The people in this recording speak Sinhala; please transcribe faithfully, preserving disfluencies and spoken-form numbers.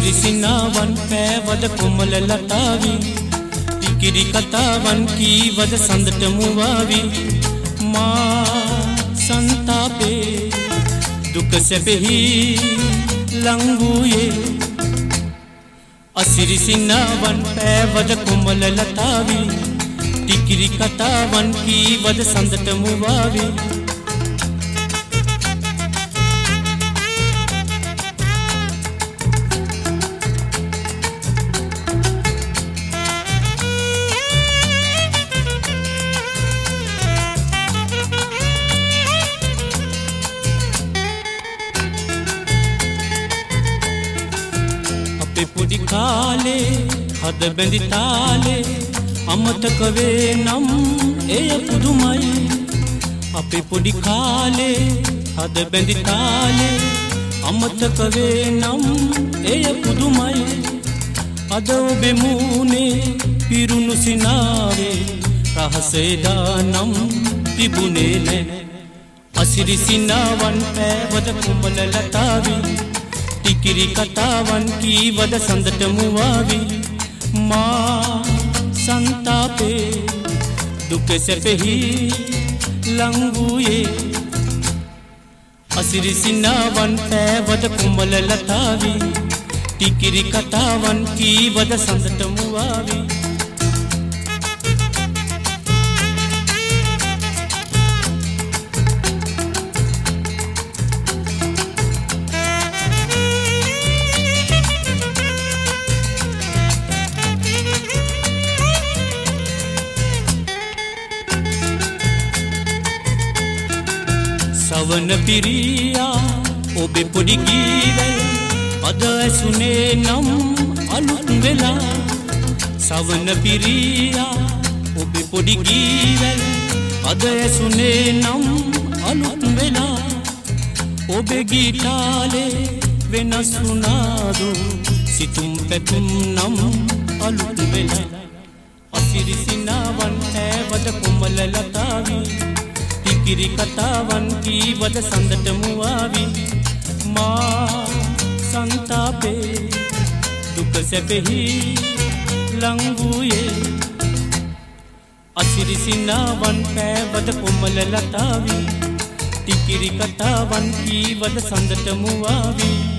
අසිරිසිනාවන් පෑවද කොමල ලතාවි පිකිරි කතාවන් කීවද සඳට මුවාවි මා සංතාපේ දුක සැපෙහි ලංවූයේ අසිරිසිනාවන් පෑවද කොමල ලතාවි පිකිරි කතාවන් කීවද සඳට මුවාවි පොඩි කාලේ හද බැඳි තාලේ අමතක වේ නම් එය පුදුමයි අපේ පොඩි කාලේ හද බැඳි තාලේ අමතක වේ නම් එය පුදුමයි අද ඔබේ මූණේ පිරුණු සිනාවේ රහසේ දානම් තිබුණේ නැහැ අසිරිසිනාවන් පෑවද කුඹල ලතාවි ටිකිරි කතාවන් කීවද සඳට මුවාවි මා සංතාපේ දුක සැපෙහි ලංවූයේ අසිරිසිනාවන් පෑවද කුඹල ලතාවි ටිකිරි කතාවන් කීවද සඳට මුවාවි සවන පිරියා ඔබේ පොඩි ගීවැල් අද ඇසුනේ නම් අලුත් වෙලා සවන පිරියා ඔබේ පොඩි ගීවැල් අද ඇසුනේ නම් අලුත් වෙලා ඔබේ ගීතාලේ වෙනස් වුණාදු සිතුම් පැතුම් නම් අලුත් වෙලා අසිරිසිනාවන් පෑවද කොමල ලතාවි පිකිරි කතාවන් කීවද සඳට මුවාවි මා සංතාපේ දුක සැපෙහි ලංවූයේ අසිරිසිනාවන් පෑවද කොමල ලතාවි පිකිරි කතාවන් කීවද සඳට මුවාවි